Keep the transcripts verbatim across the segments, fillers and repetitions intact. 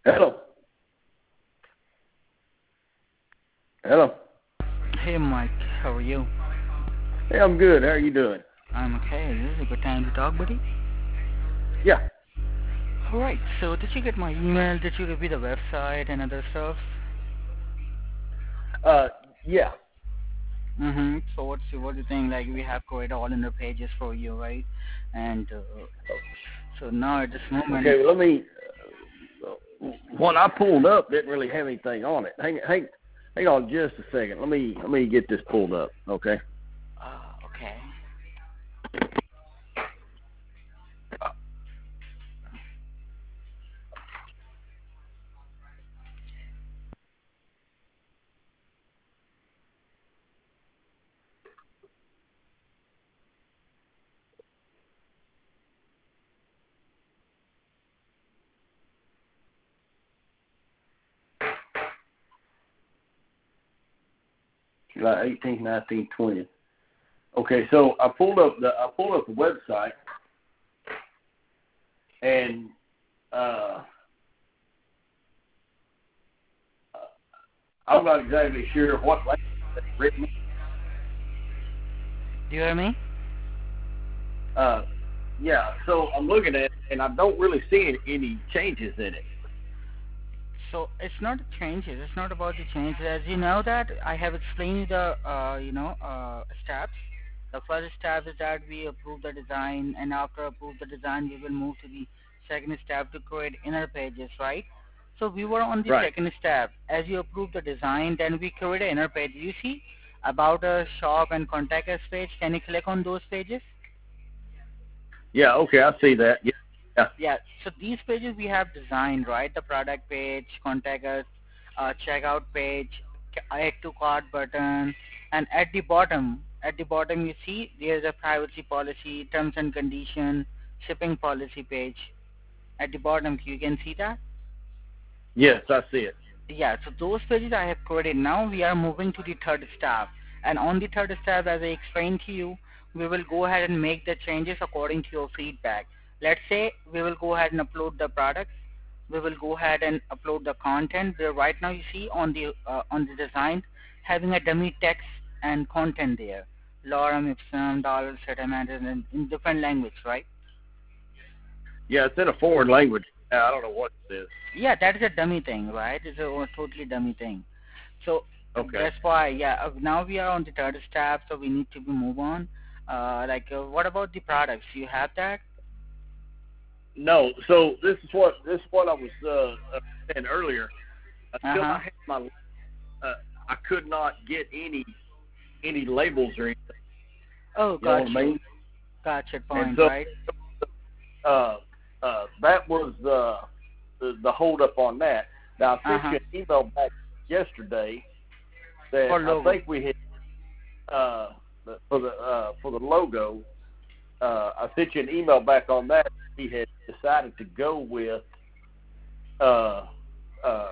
Hello. Hello. Hey, Mike. How are you? Hey, I'm good. How are you doing? I'm okay. This is a good time to talk, buddy. Yeah. All right. So, did you get my email? Did you review the website and other stuff? Uh, yeah. Mm-hmm. So, what's what do you think? Like, we have created all in the pages for you, right? And uh, so now at this moment. Okay. Well, let me. Uh, what I pulled up didn't really have anything on it. Hang, hang, hang on just a second. Let me let me get this pulled up. Okay. Uh, okay. July eighteenth, nineteenth, twentieth. Okay. So I pulled up the I pulled up the website, and uh, I'm not exactly sure what language it's written. Do you hear me? Uh, yeah. So I'm looking at it, and I don't really see any, any changes in it. So it's not changes. It's not about the changes. As you know that I have explained the uh, you know uh, steps. The first step is that we approve the design, and after approve the design, we will move to the second step to create inner pages, right? So we were on the Right. second step. As you approve the design, then we create an inner page. You see about a shop and contact us page. Can you click on those pages? Yeah. Okay. I see that. Yeah. Yeah. Yeah, so these pages we have designed, right? The product page, contact us, uh, checkout page, add to cart button, and at the bottom, at the bottom you see there's a privacy policy, terms and condition, shipping policy page. At the bottom, you can see that? Yes, I see it. Yeah, so those pages I have created. Now we are moving to the third step. And on the third step, as I explained to you, we will go ahead and make the changes according to your feedback. Let's say we will go ahead and upload the products. We will go ahead and upload the content. Where right now you see on the uh, on the design having a dummy text and content there. Lorem ipsum, dollar settlement, and in different language, right? Yeah, it's in a foreign language. I don't know what it is. Yeah, that is a dummy thing, right? It's a, a totally dummy thing. So Okay. that's why, yeah. Uh, now we are on the third step, so we need to be move on. Uh, like, uh, what about the products? You have that? No, so this is what this is what I was uh, saying earlier. Until Uh-huh. I had my, uh, I could not get any any labels or anything. Oh, You know gotcha. what I mean? Gotcha And point, so, right? uh, uh, that was uh, the the hold up on that. Now I sent Uh-huh. you an email back yesterday that For I logo. think we had uh, for the uh, for the logo. Uh, I sent you an email back on that. He had decided to go with uh, uh,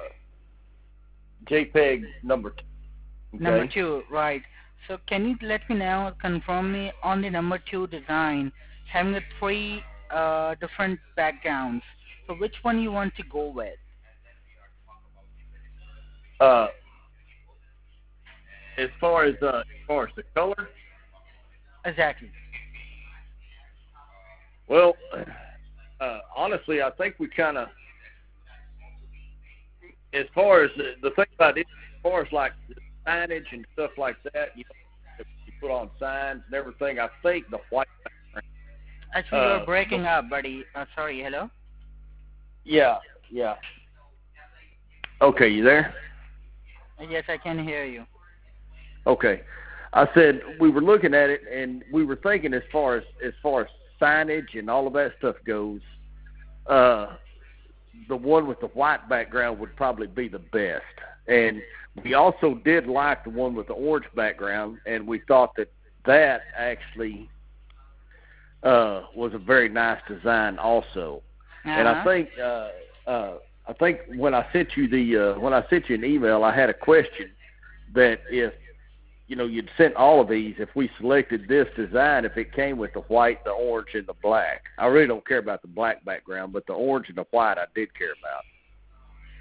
JPEG number two. Okay? Number two, right. So can you let me now confirm me on the number two design having the three uh, different backgrounds. So which one you want to go with? Uh, as far as uh, as far as the color, Exactly. well, uh, honestly, I think we kind of, as far as the, the thing about it, as far as like the signage and stuff like that, you know, that you put on signs and everything, I think the white background. Actually, Uh, you're breaking the, up, buddy. Uh, sorry, hello? yeah, yeah. Okay, you there? Yes, I can hear you. Okay. I said we were looking at it and we were thinking as far as as far as signage and all of that stuff goes, uh, the one with the white background would probably be the best. And we also did like the one with the orange background, and we thought that that actually uh, was a very nice design also. Uh-huh. And I think uh, uh, I think when I sent you the uh, when I sent you an email, I had a question that if you know you'd sent all of these, if we selected this design, if it came with the white, the orange, and the black. I really don't care about the black background, but the orange and the white I did care about.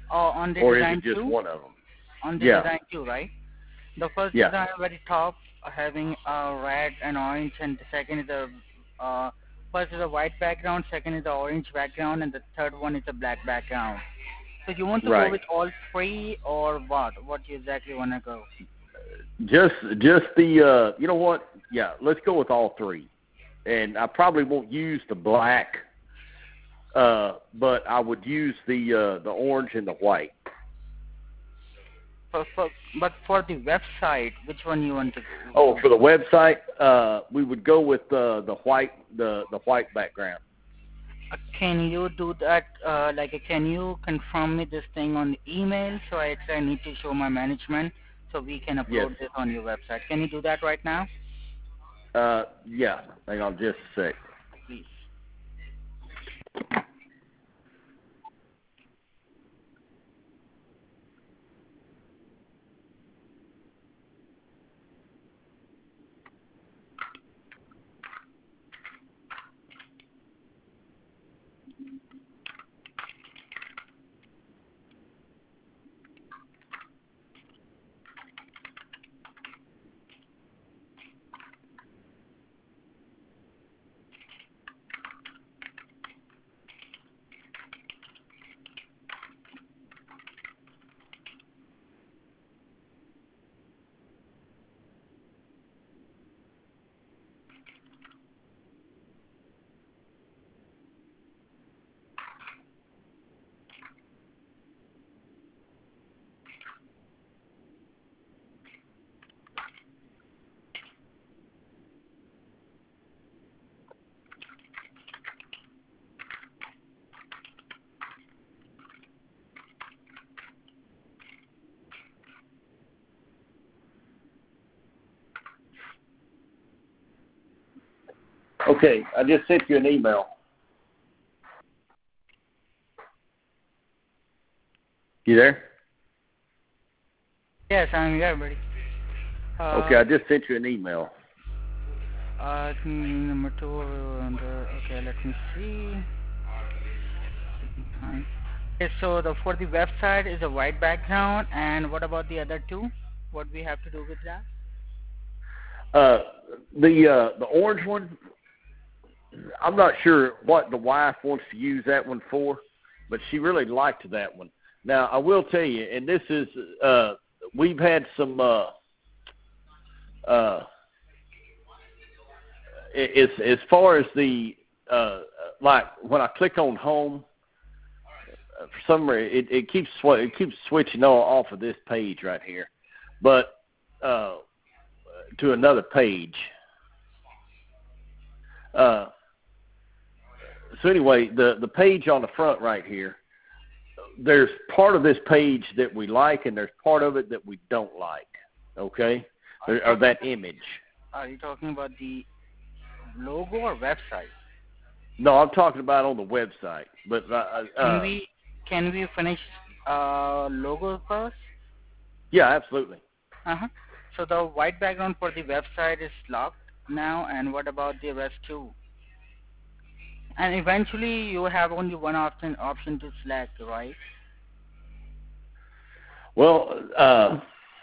Oh, on the or is design it just two? one of them? On the Yeah, design two, right? The first yeah, design very top, uh, having a red and orange, and the second is a uh, first is a white background, second is a orange background, and the third one is a black background. So you want to go right. with all three or what? What you exactly want to go? Just just the uh, you know what? Yeah, let's go with all three. And I probably won't use the black, uh, but I would use the uh, the orange and the white. For, for, but for the website, which one you want to go? Oh, for the website, uh, we would go with uh, the white the the white background. Uh, can you do that? Uh, like, uh, can you confirm me this thing on the email? So I actually need to show my management so we can Yes. upload this on your website. Can you do that right now, Uh, yeah. Hang on just a sec. please? Okay, I just sent you an email. You there? Yes, I'm here, buddy. Uh, Okay, I just sent you an email. Uh, hmm, number two. And, uh, okay, let me see. Okay, so the for the website is a white background, and what about the other two? What we have to do with that? Uh, the uh, the orange one, I'm not sure what the wife wants to use that one for, but she really liked that one. Now, I will tell you, and this is, uh, we've had some, uh, uh, as, as far as the, uh, like when I click on home, uh, for some reason, it, it keeps sw- it keeps switching off of this page right here, but uh, to another page. Uh, so anyway, the the page on the front right here, there's part of this page that we like, and there's part of it that we don't like. Okay, or, or that image. Are you talking about the logo or website? No, I'm talking about on the website. But uh, Can uh, we can we finish uh, logo first? yeah, absolutely. Uh huh. So the white background for the website is locked now, and what about the rest too? And eventually you have only one option option to select, right? Well, uh,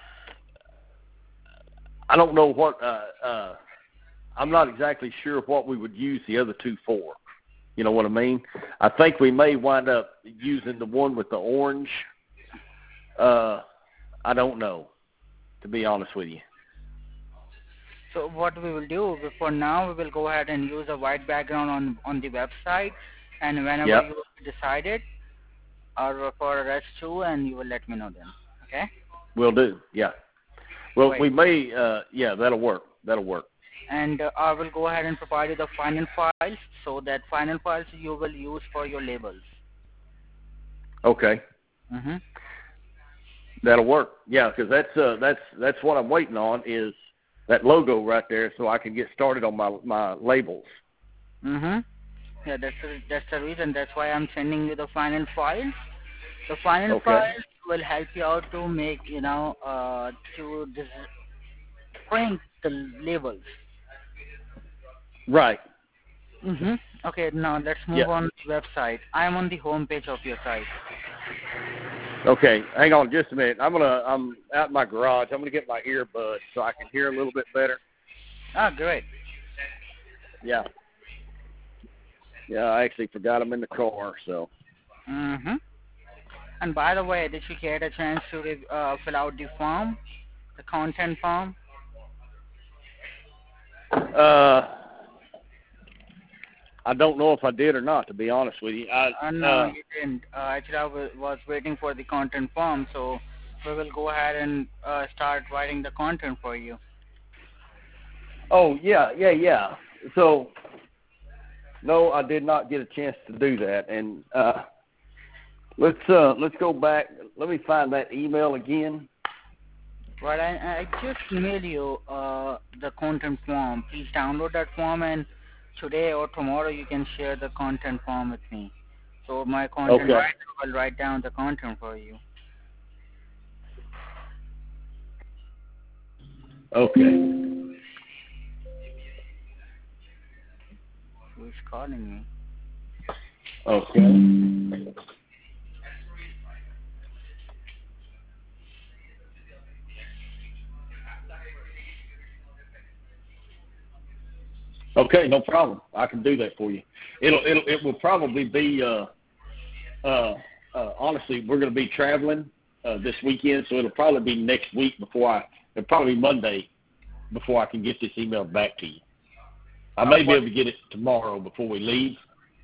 I don't know what. Uh, uh, I'm not exactly sure what we would use the other two for. You know what I mean? I think we may wind up using the one with the orange. Uh, I don't know, to be honest with you. So what we will do, for now, we will go ahead and use a white background on on the website, and whenever Yep. you decide it, or for rest too, and you will let me know then. Okay? We'll do. Yeah. Well, Great. we may. Uh, yeah, that'll work. That'll work. And uh, I will go ahead and provide you the final files, so that final files you will use for your labels. Okay. Mm-hmm. That'll work. Yeah, because that's uh, that's that's what I'm waiting on is that logo right there, so I can get started on my my labels. Mm-hmm. Yeah, that's the, that's the reason. That's why I'm sending you the final files. The final Okay. files will help you out to make, you know, uh, to dis- print the labels. Right. Mm-hmm. Okay, now let's move Yeah. on to the website. I am on the home page of your site. Okay, hang on just a minute. I'm gonna I'm out in my garage. I'm gonna get my earbuds so I can hear a little bit better. Ah, great. Yeah. Yeah, I actually forgot them in the car. So. Mm-hmm. And by the way, did you get a chance to uh, fill out the form, the content form? Uh, I don't know if I did or not, to be honest with you. I, Uh, no, uh, you didn't. Uh, actually, I w- was waiting for the content form, so we will go ahead and uh, start writing the content for you. oh yeah, yeah, yeah. So, no, I did not get a chance to do that. And uh, let's uh, let's go back. Let me find that email again. Well, I, I just emailed you uh, the content form. Please download that form, and today or tomorrow you can share the content form with me. So my content Okay. writer will write down the content for you. Okay. Who is calling me? Okay. Okay, no problem. I can do that for you. It'll it'll it will probably be uh uh, uh honestly we're going to be traveling uh, this weekend, so it'll probably be next week before I it'll probably be Monday before I can get this email back to you. I may be able to get it tomorrow before we leave,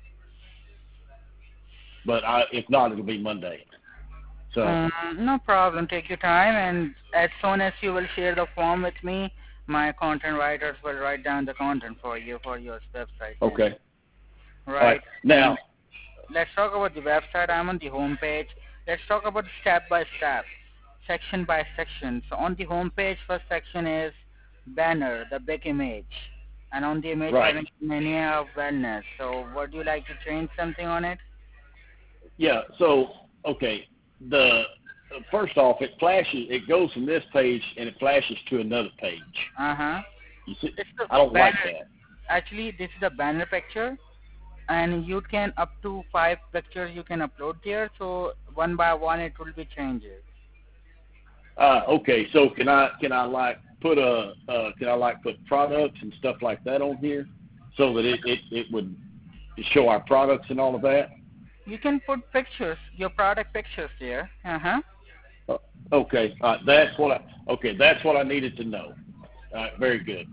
but I, if not, it'll be Monday. So Um, no problem. Take your time, and as soon as you will share the form with me, my content writers will write down the content for you for your website. okay. Right. All right. Now, And let's talk about the website. I'm on the home page. Let's talk about step by step, section by section. So on the home page, first section is banner, the big image, and on the image right. having many of wellness. So would you like to change something on it? Yeah. So okay. The uh, first off, it flashes. It goes from this page and it flashes to another page. Uh huh. You see, It's the I don't banner. like that. Actually, this is the banner picture, and you can up to five pictures you can upload there. So one by one it will be changes. Uh, okay. So can I can I like put a uh, can I like put products and stuff like that on here so that it it, it would show our products and all of that? You can put pictures, your product pictures there. Uh huh. Uh, okay. Uh, that's what I okay. That's what I needed to know. All right. Very good.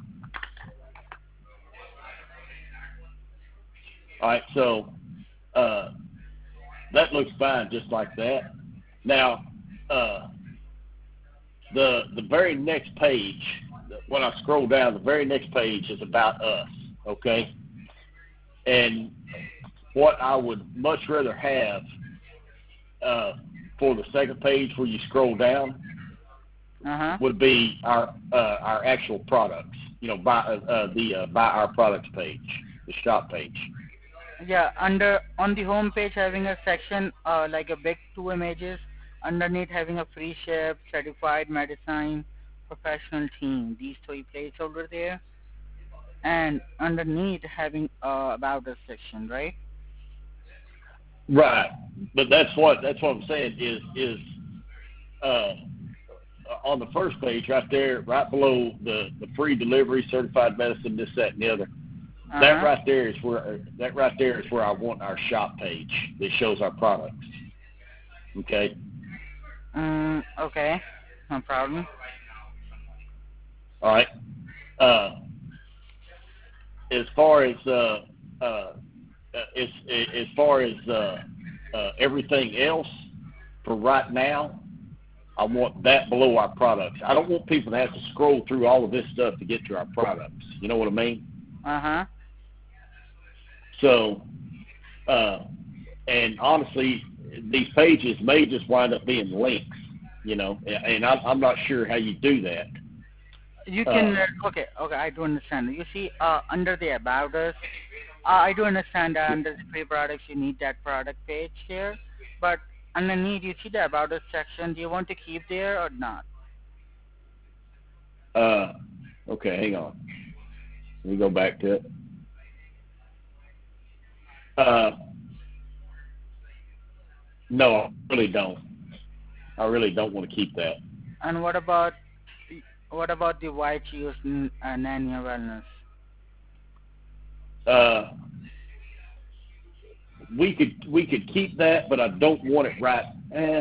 All right. So uh, that looks fine, just like that. Now, uh, the the very next page, when I scroll down, the very next page is about us. Okay. And what I would much rather have uh, for the second page where you scroll down Uh-huh. would be our uh, our actual products. You know, buy uh, uh, the uh, buy our products page, the shop page. Yeah, under on the home page having a section uh, like a big two images, underneath having a free chef, certified medicine, professional team. These three places over there, and underneath having uh, about us section, right? Right, but that's what that's what I'm saying is is uh, on the first page right there, right below the the free delivery, certified medicine, this, that, and the other. Uh-huh. That right there is where that right there is where I want our shop page that shows our products. Okay. Um, okay, no problem. All right. Uh, as far as uh, uh, as as far as uh, uh, everything else, for right now, I want that below our products. I don't want people to have to scroll through all of this stuff to get to our products. You know what I mean? Uh-huh. So, uh, and honestly, these pages may just wind up being links. You know, and I'm, I'm not sure how you do that. You can, Uh, uh, okay, okay, I do understand. You see, uh, under the About Us, uh, I do understand that under the free products you need that product page here, but underneath you see the About Us section. Do you want to keep there or not? uh, okay, hang on. Let me go back to it. Uh, No, I really don't. I really don't want to keep that. And what about what about the white use n- uh, Nanya Wellness? Uh, we could we could keep that, but I don't want it right. Eh,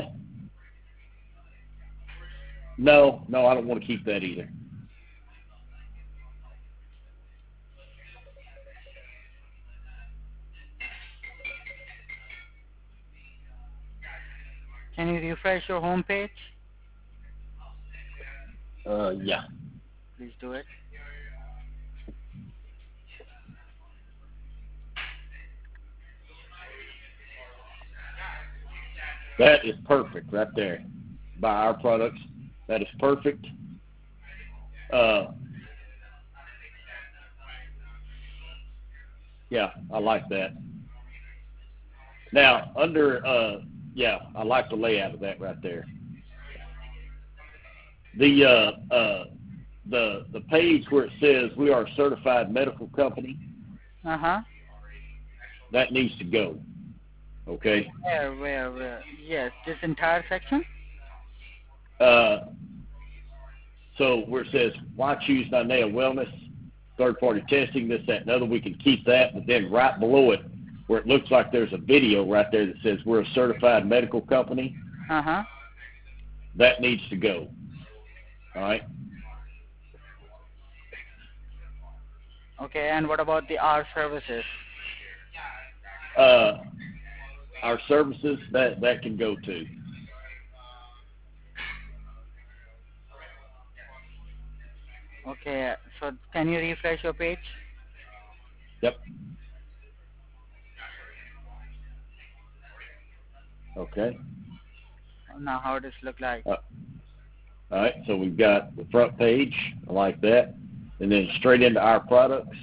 no, no, I don't want to keep that either. Can you refresh your home page? Uh, yeah, Please do it. that is perfect right there. By our products, that is perfect. Uh, yeah, I like that. Now under uh, yeah, I like the layout of that right there. The uh, uh, the the page where it says we are a certified medical company, Uh huh. that needs to go. Okay. Where, where, where? Yes, this entire section. Uh, so where it says why choose Nynea Wellness, third party testing, this, that, and other, we can keep that, but then right below it, where it looks like there's a video right there that says we're a certified medical company, Uh huh. that needs to go. All right. Okay, and what about the R services? Uh, our services, that that can go too. Okay, so can you refresh your page? Yep. Okay. Now, how does it look like? Uh, all right. So we've got the front page. I like that. And then straight into our products.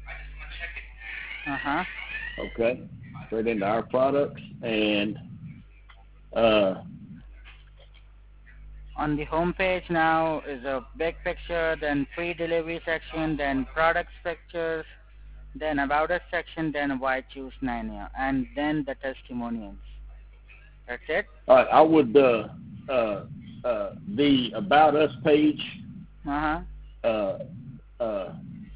Uh huh. Okay. Straight into our products. And uh, On the home page now is a big picture, then free delivery section, then products pictures, then about us section, then why choose Nanya, and then the testimonials. That's it. all right, I would, uh, uh, uh, the About Us page, Uh huh. uh, uh,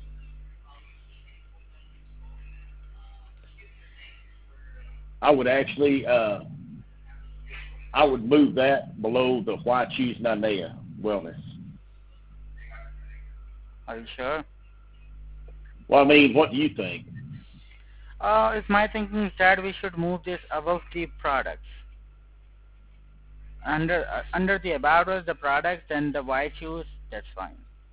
I would actually, uh, I would move that below the Why Choose Nynea Wellness. Are you sure? Well, I mean, what do you think? Uh, it's my thinking is that we should move this above the products. Under uh, under the about us, the products, then the why choose. That's fine.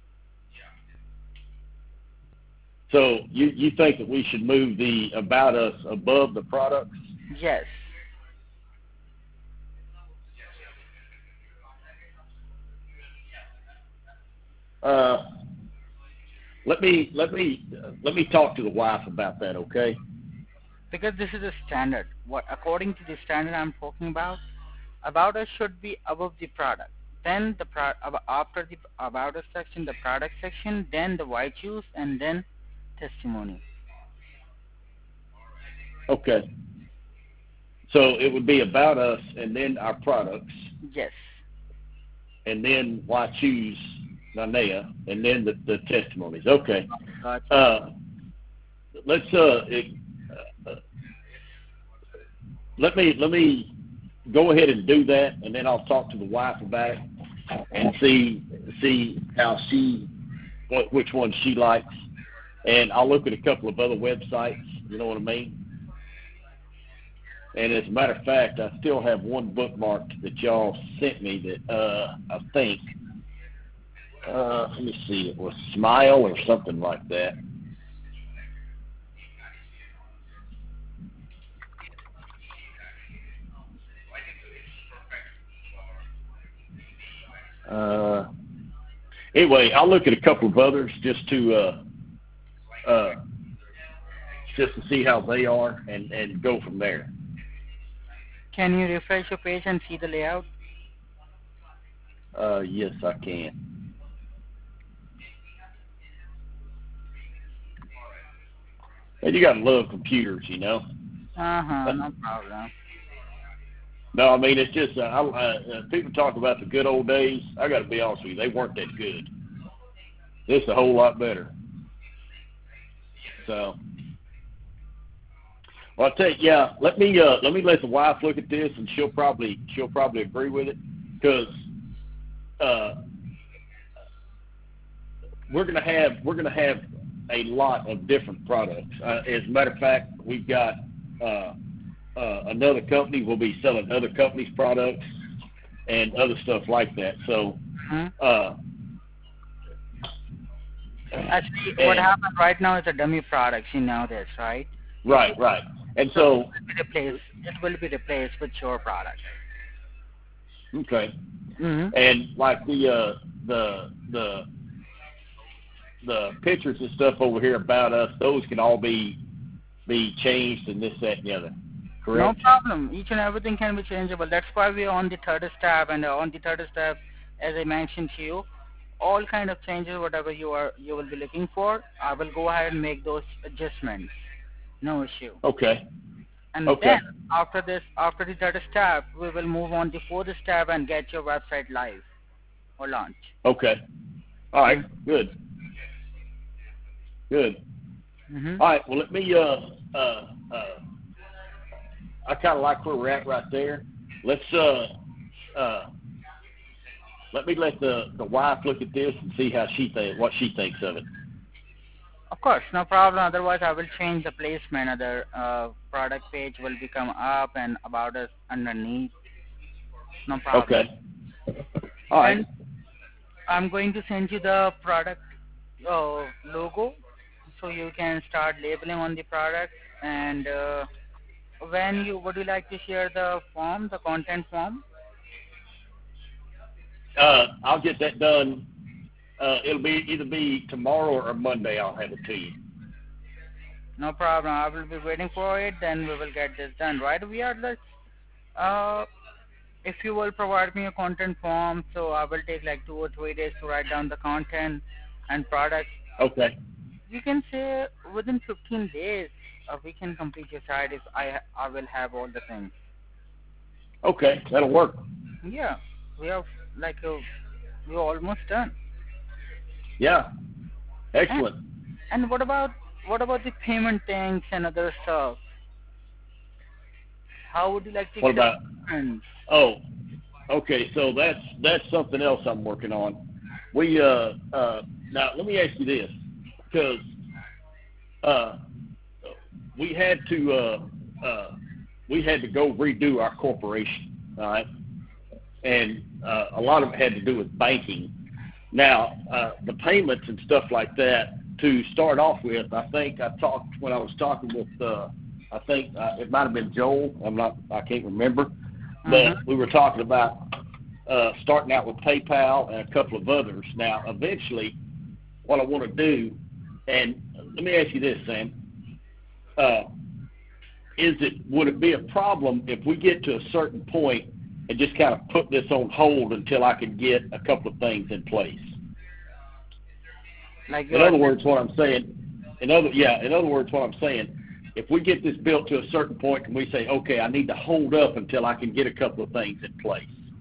So you, you think that we should move the About Us above the products? Yes. Uh, let me let me uh, let me talk to the wife about that, okay? Because this is a standard. What according to the standard I'm talking about, about us should be above the product. Then the pro- ab- after the about us section, the product section, then the why choose, and then testimony. Okay. So it would be About Us and then our products, Yes. and then Why Choose Nynea, and then the, the testimonies. Okay. Gotcha. Uh, let's uh, it, uh, let me let me go ahead and do that, and then I'll talk to the wife about it and see see how she what which one she likes, and I'll look at a couple of other websites. You know what I mean? And as a matter of fact, I still have one bookmarked that y'all sent me that uh, I think. Uh, let me see. It was Smile or something like that. Uh, anyway, I'll look at a couple of others just to uh, uh, just to see how they are and, and go from there. Can you refresh your page and see the layout? Uh, yes, I can. And you gotta love computers, you know. Uh huh. No problem. No, I mean, it's just, uh, I, uh, people talk about the good old days. I got to be honest with you, they weren't that good. This is a whole lot better. So, well, I'll tell you, yeah, let me, uh, let me let the wife look at this, and she'll probably, she'll probably agree with it, because, uh, we're going to have, we're going to have a lot of different products. Uh, as a matter of fact, we've got, uh, Uh, another company will be selling other companies' products and other stuff like that. So, Mm-hmm. uh, Actually, what happened right now is a dummy products. You know this, right? right, right. And so, it will be replaced. It will be replaced with your product. okay. Mm-hmm. And like the uh, the the the pictures and stuff over here about us, those can all be be changed and this, that, and the other. Correct? No problem. Each and everything can be changeable. That's why we are on the third step, and uh, on the third step, as I mentioned to you, all kind of changes, whatever you are you will be looking for, I will go ahead and make those adjustments. No issue. Okay. And Okay. then after this, after the third step, we will move on the fourth step and get your website live or launch. Okay. All right. Good. Good. Mm-hmm. All right. Well, let me. Uh, uh, uh, I kind of like where we're at right there. Let's. Uh, uh, let me let the, the wife look at this and see how she think what she thinks of it. Of course, no problem. Otherwise, I will change the placement. Other uh, product page will become up and about us underneath. No problem. Okay. All right. And I'm going to send you the product uh, logo, so you can start labeling on the product. And uh, when you would you like to share the form, the content form? Uh, I'll get that done. Uh, it'll be either be tomorrow or Monday. I'll have it to you. No problem. I will be waiting for it. Then we will get this done. Right? We are like, uh, if you will provide me a content form, so I will take like two or three days to write down the content and products. Okay. You can say within fifteen days, uh, we can complete your site if I I will have all the things. Okay, that'll work. Yeah, we have like uh, we're almost done. Yeah. Excellent. And, and what about what about the payment things and other stuff? How would you like to What about? payments? Oh, okay. So that's that's something else I'm working on. We uh uh now let me ask you this, because uh we had to uh uh we had to go redo our corporation, all right, and uh, a lot of it had to do with banking. Now uh, the payments and stuff like that. To start off with, I think I talked when I was talking with uh, I think uh, it might have been Joel. I'm not. I can't remember. But Mm-hmm. we were talking about uh, starting out with PayPal and a couple of others. Now, eventually, what I want to do, and let me ask you this, Sam, uh, is it would it be a problem if we get to a certain point and just kind of put this on hold until I can get a couple of things in place? Like In other words, what I'm saying, in other yeah, in other words, what I'm saying, if we get this built to a certain point and we say, okay, I need to hold up until I can get a couple of things in place.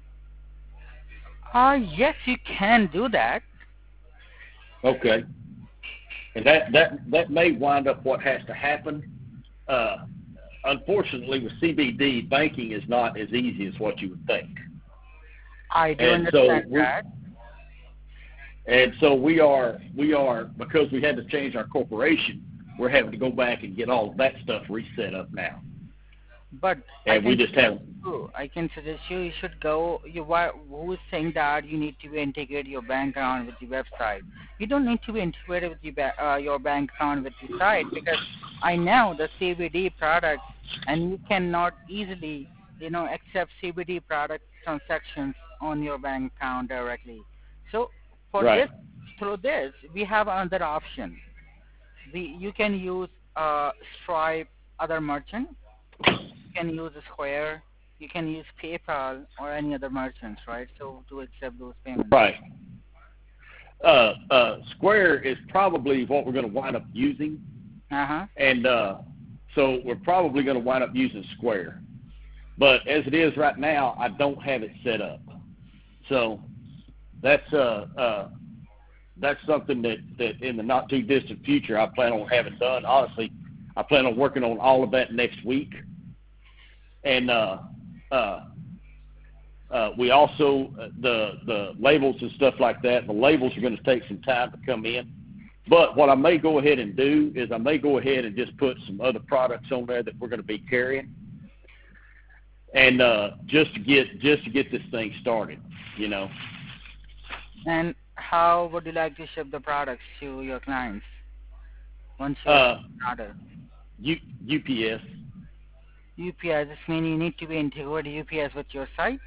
Uh, yes, you can do that. Okay. And that, that, that may wind up what has to happen. Uh, unfortunately, with C B D, banking is not as easy as what you would think. I do And so understand we- that. And so we are, we are, because we had to change our corporation, we're having to go back and get all of that stuff reset up now. But And I we can just haven't. you, I can suggest you, you should go, you, why, who is saying that you need to integrate your bank account with the website? You don't need to be integrated with the ba- uh, your bank account with the site, because I know the C B D product, and you cannot easily, you know, accept C B D product transactions on your bank account directly. So for Right. this, through this, we have another option. We, you can use uh, Stripe, other merchant. You can use Square. You can use PayPal or any other merchants, right? So to accept those payments. Right. Uh, uh, Square is probably what we're going to wind up using. Uh huh. And uh, so we're probably going to wind up using Square. But as it is right now, I don't have it set up. So that's uh, uh, that's something that, that in the not too distant future I plan on having done. Honestly, I plan on working on all of that next week. And uh, uh, uh, we also uh, the the labels and stuff like that. The labels are going to take some time to come in. But what I may go ahead and do is I may go ahead and just put some other products on there that we're going to be carrying, and uh, just to get just to get this thing started, you know. And how would you like to ship the products to your clients once you Uh, order? U, UPS. U P S, this means you need to be integrated U P S with your site?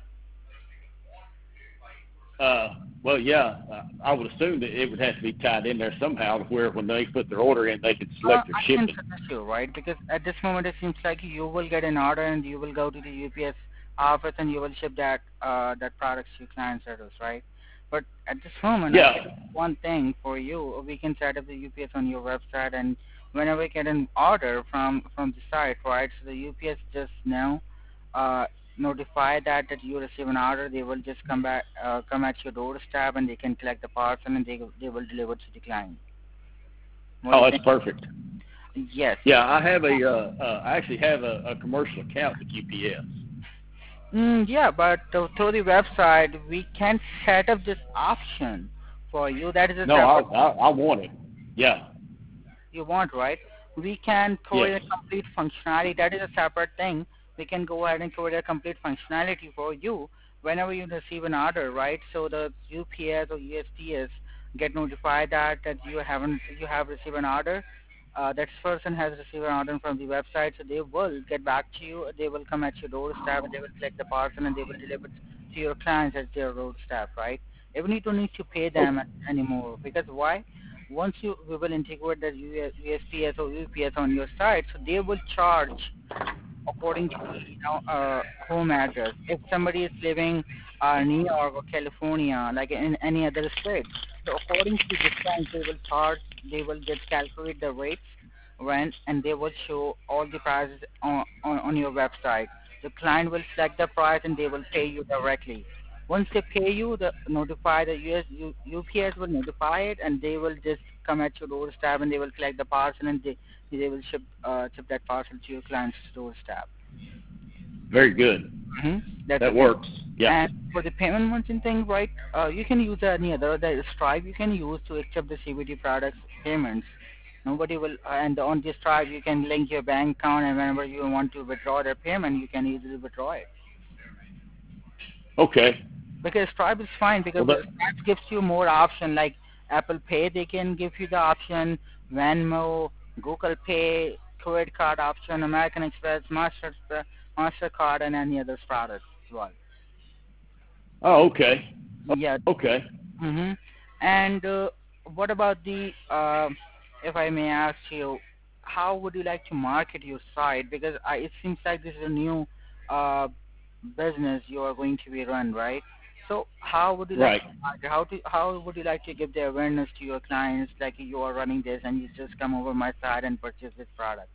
Uh, well, yeah, uh, I would assume that it would have to be tied in there somehow to where when they put their order in, they could Uh, select their I can shipping. suggest you, right? Because at this moment it seems like you will get an order and you will go to the U P S office and you will ship that uh, that product to your client's address, right? But at this moment, I Yeah. can do one thing for you. We can set up the U P S on your website, and whenever we get an order from from the site, right? So the U P S just now uh, notify that that you receive an order. They will just come back, uh, come at your doorstep, and they can collect the parcel and they they will deliver to the client. What do Oh, you that's think? perfect. Yes. Yeah, I have a, uh, uh, I actually have a, a commercial account with U P S. Mm, yeah, but uh, through the website, we can set up this option for you. That is a No, I, separate I, I want it. Yeah. you want, right? We can Yes. create a complete functionality. That is a separate thing. We can go ahead and create a complete functionality for you whenever you receive an order, right? So the U P S or U S P S get notified that, that you haven't you have received an order. Uh, that person has received an order from the website, so they will get back to you. They will come at your doorstep and they will collect the parcel and they will deliver it to your clients at their doorstep, right? Even you don't need to pay Oh, them anymore because why? Once you we will integrate the U S P S or U P S on your site, so they will charge according to the you know, uh, home address. If somebody is living uh, New York or California, like in any other state, so according to the distance, they will charge. They will just calculate the rates, rent, and they will show all the prices on, on on your website. The client will select the price and they will pay you directly. Once they pay you, the notify the U S U P S will notify it, and they will just come at your doorstep and they will collect the parcel and they they will ship uh, ship that parcel to your client's doorstep. very good. hmm That's That okay. works. Yeah. And for the payment merchant thing, right? Uh, you can use any other the Stripe you can use to accept the C B D products payments. Nobody will, uh, and on this Stripe you can link your bank account, and whenever you want to withdraw their payment, you can easily withdraw it. Okay. Because Stripe is fine because Well, that, Stripe gives you more option like Apple Pay. They can give you the option Venmo, Google Pay, credit card option, American Express, Master Mastercard, and any other products as well. oh, okay. Yeah. Okay. hmm And uh, what about the, uh, if I may ask you, how would you like to market your site? Because I, it seems like this is a new uh, business you are going to be run, right? So how would you like Right. to market? How to how would you like to give the awareness to your clients, like you are running this and you just come over my site and purchase this product?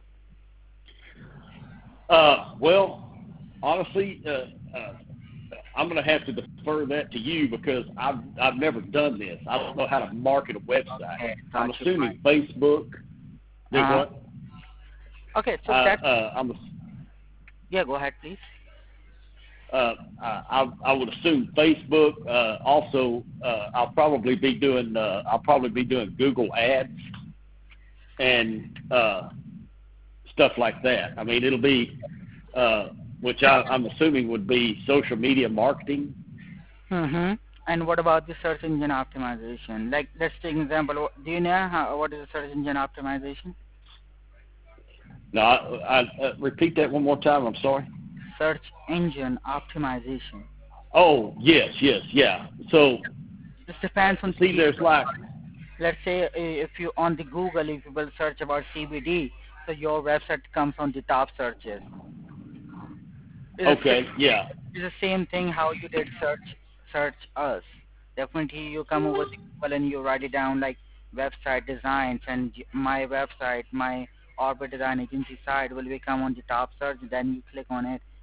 Uh, well, honestly, uh, uh, I'm going to have to defer that to you because I've I've never done this. I don't know how to market a website. Okay, I'm got you. assuming Facebook. Did Uh, what? okay, so Uh, that uh, I'm. yeah, go ahead, please. Uh, I, I would assume Facebook. Uh, also, uh, I'll probably be doing. Uh, I'll probably be doing Google Ads and uh, stuff like that. I mean, it'll be, uh, which I, I'm assuming would be social media marketing. Mm-hmm. And what about the search engine optimization? Like, let's take an example. Do you know how, what is the search engine optimization? No, I, I, uh, repeat that one more time. I'm sorry. Search engine optimization. Oh, yes, yes, yeah. So, This depends on see, the there's like, let's say uh, if you on the Google, if you will search about C B D, so your website comes on the top searches. It's the okay, same, yeah, it's the same thing how you did search search us. Definitely you come over the Google and you write it down like website designs and y- my website, my Orbit Design Agency site will become on the top search. Then you click on it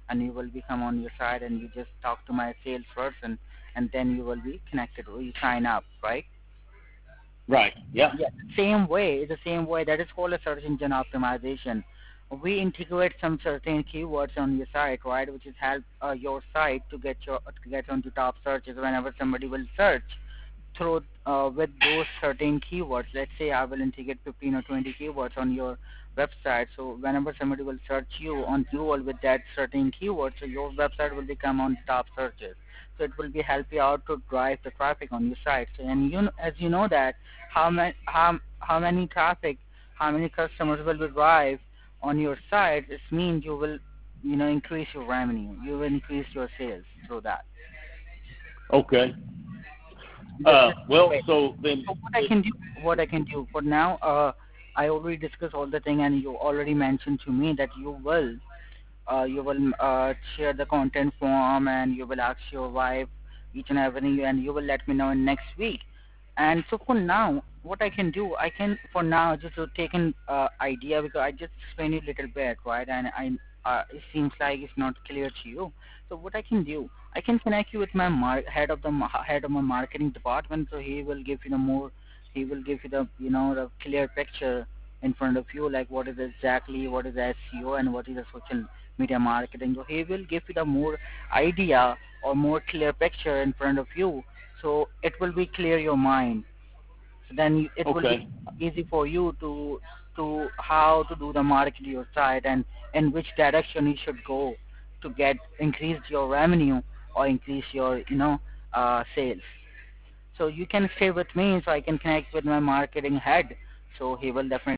and you will become on your site, and you just talk to my salesperson, and then you will be connected or you sign up, right? Right. Yeah. Yeah, same way, the same way. That is called a search engine optimization. We integrate some certain keywords on your site, right, which is help uh, your site to get your to get onto top searches whenever somebody will search through uh, with those certain keywords. Let's say I will integrate fifteen or twenty keywords on your website. So whenever somebody will search you on Google with that certain keyword, so your website will become on top searches. So it will be help you out to drive the traffic on your site. So, and you know, as you know that how many how, how many traffic, how many customers will be drive on your site, it means you will you know increase your revenue. You will increase your sales through that. Okay. This Uh, is well, great. so then, So what I can do, what I can do for now, uh, I already discussed all the thing, and you already mentioned to me that you will, uh, you will uh, share the content form, and you will ask your wife each and everything, and you will let me know in next week. And so for now, what I can do, I can for now just to take an uh, idea because I just explained it a little bit, right? And I, uh, it seems like it's not clear to you. So what I can do, I can connect you with my mar- head of the ma- head of my marketing department, so he will give you the more, he will give you the you know the clear picture in front of you, like what is exactly what is S E O and what is the social media marketing. So he will give you the more idea or more clear picture in front of you, so it will be clear your mind. So then you- it will be okay. easy for you to to how to do the market your site and in which direction you should go to get increase your revenue or increase your you know uh, sales. So you can stay with me so I can connect with my marketing head. So he will definitely.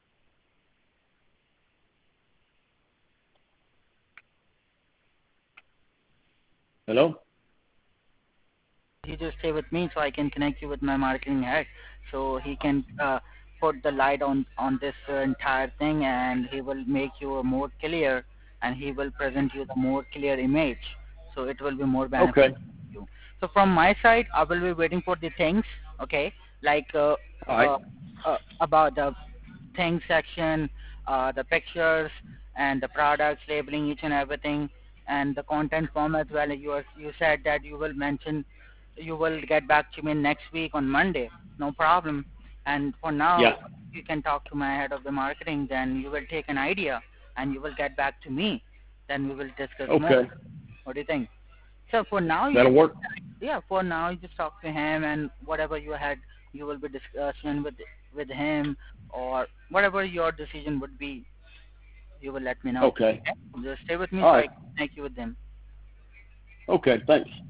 Hello? You just stay with me so I can connect you with my marketing head, so he can uh, put the light on on this uh, entire thing, and he will make you more clear, and he will present you the more clear image, so it will be more Okay. beneficial to you. So from my side, I will be waiting for the things, okay, like uh, All right. uh, uh, about the things section, uh, the pictures and the products, labeling each and everything, and the content form as well. You are, you said that you will mention, you will get back to me next week on Monday. No problem. And for now, Yeah. you can talk to my head of the marketing. Then you will take an idea and you will get back to me. Then we will discuss more. Okay. What do you think? So for now, you That'll just work. yeah, for now you just talk to him, and whatever you had, you will be discussing with with him, or whatever your decision would be, you will let me know. Okay. Okay? Just stay with me All so right. I can connect you with them. Okay. Thanks.